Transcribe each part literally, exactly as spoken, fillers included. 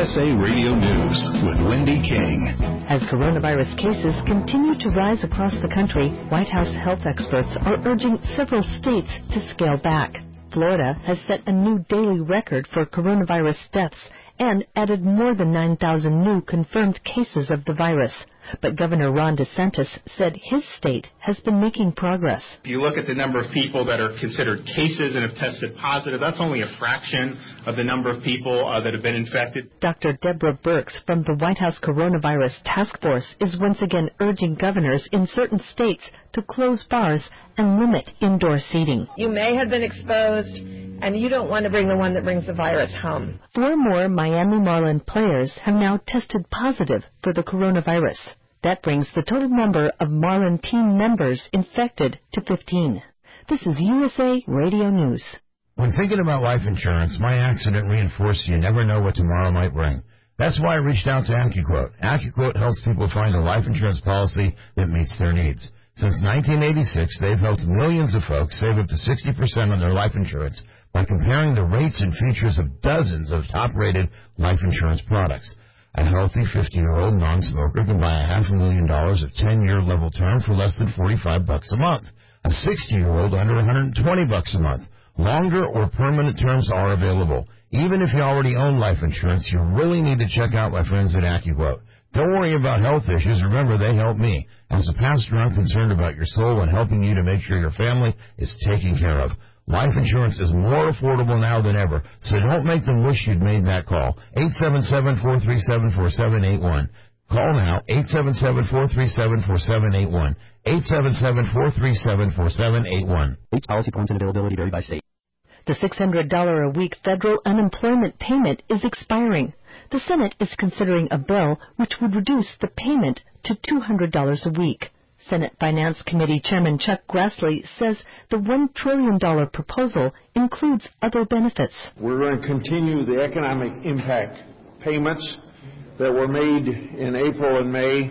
S A Radio News with Wendy King. As coronavirus cases continue to rise across the country, White House health experts are urging several states to scale back. Florida has set a new daily record for coronavirus deaths and added more than nine thousand new confirmed cases of the virus. But Governor Ron DeSantis said his state has been making progress. If you look at the number of people that are considered cases and have tested positive, that's only a fraction of the number of people uh, that have been infected. Doctor Deborah Birx from the White House Coronavirus Task Force is once again urging governors in certain states to close bars and limit indoor seating. You may have been exposed, and you don't want to bring the one that brings the virus home. Four more Miami Marlin players have now tested positive for the coronavirus. That brings the total number of Marlin team members infected to fifteen. This is U S A Radio News. When thinking about life insurance, my accident reinforced you never know what tomorrow might bring. That's why I reached out to AccuQuote. AccuQuote helps people find a life insurance policy that meets their needs. Since nineteen eighty-six, they've helped millions of folks save up to sixty percent on their life insurance by comparing the rates and features of dozens of top-rated life insurance products. A healthy fifty-year-old non-smoker can buy a half a million dollars of ten-year level term for less than forty-five bucks a month. A sixty-year-old under one hundred twenty bucks a month. Longer or permanent terms are available. Even if you already own life insurance, you really need to check out my friends at AccuQuote. Don't worry about health issues. Remember, they help me. As a pastor, I'm concerned about your soul and helping you to make sure your family is taken care of. Life insurance is more affordable now than ever, so don't make them wish you'd made that call. eight seven seven, four three seven, four seven eight one. Call now, eight seven seven, four three seven, four seven eight one. eight seven seven, four three seven, four seven eight one. Each policy points and availability vary by state. The six hundred dollars a week federal unemployment payment is expiring. The Senate is considering a bill which would reduce the payment to two hundred dollars a week. Senate Finance Committee Chairman Chuck Grassley says the one trillion dollars proposal includes other benefits. We're going to continue the economic impact payments that were made in April and May.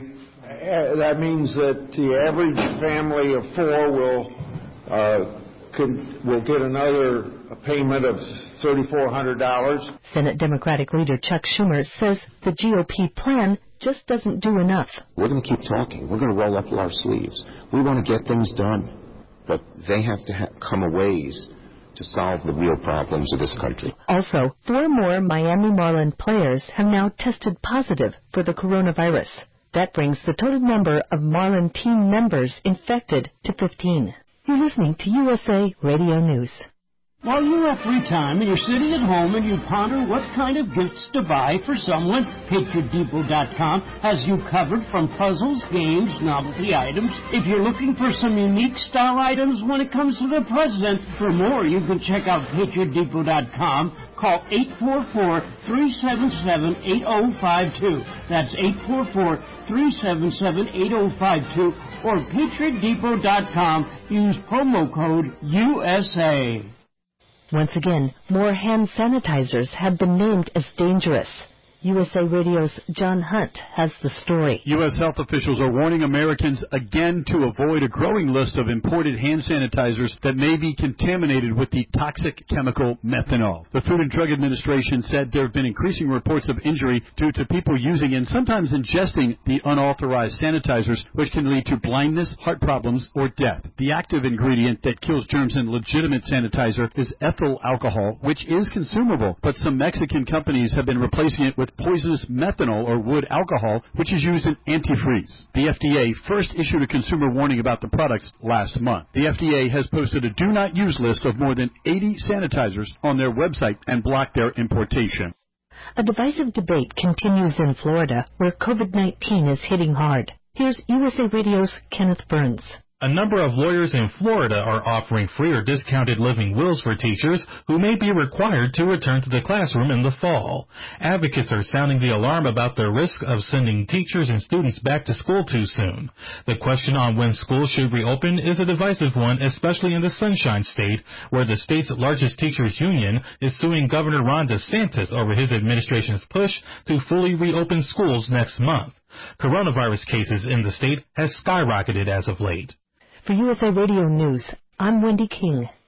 That means that the average family of four will uh, could, will get another payment of three thousand four hundred dollars. Senate Democratic leader Chuck Schumer says the G O P plan just doesn't do enough. We're going to keep talking. We're going to roll up our sleeves. We want to get things done, but they have to ha- come a ways to solve the real problems of this country. Also, four more Miami Marlin players have now tested positive for the coronavirus. That brings the total number of Marlin team members infected to fifteen. You're listening to U S A Radio News. While you have free time and you're sitting at home and you ponder what kind of gifts to buy for someone, Patriot Depot dot com has you covered from puzzles, games, novelty items. If you're looking for some unique style items when it comes to the president, for more you can check out Patriot Depot dot com. Call eight four four, three seven seven, eight zero five two. That's eight four four, three seven seven, eight zero five two. Or Patriot Depot dot com. Use promo code U S A. Once again, more hand sanitizers have been named as dangerous. U S A Radio's John Hunt has the story. U S health officials are warning Americans again to avoid a growing list of imported hand sanitizers that may be contaminated with the toxic chemical methanol. The Food and Drug Administration said there have been increasing reports of injury due to people using and sometimes ingesting the unauthorized sanitizers, which can lead to blindness, heart problems, or death. The active ingredient that kills germs in legitimate sanitizer is ethyl alcohol, which is consumable, but some Mexican companies have been replacing it with poisonous methanol or wood alcohol, which is used in antifreeze. The F D A first issued a consumer warning about the products last month. The F D A has posted a do not use list of more than eighty sanitizers on their website and blocked their importation. A divisive debate continues in Florida, where COVID nineteen is hitting hard. Here's U S A Radio's Kenneth Burns. A number of lawyers in Florida are offering free or discounted living wills for teachers who may be required to return to the classroom in the fall. Advocates are sounding the alarm about the risk of sending teachers and students back to school too soon. The question on when schools should reopen is a divisive one, especially in the Sunshine State, where the state's largest teachers union is suing Governor Ron DeSantis over his administration's push to fully reopen schools next month. Coronavirus cases in the state has skyrocketed as of late. For U S A Radio News, I'm Wendy King.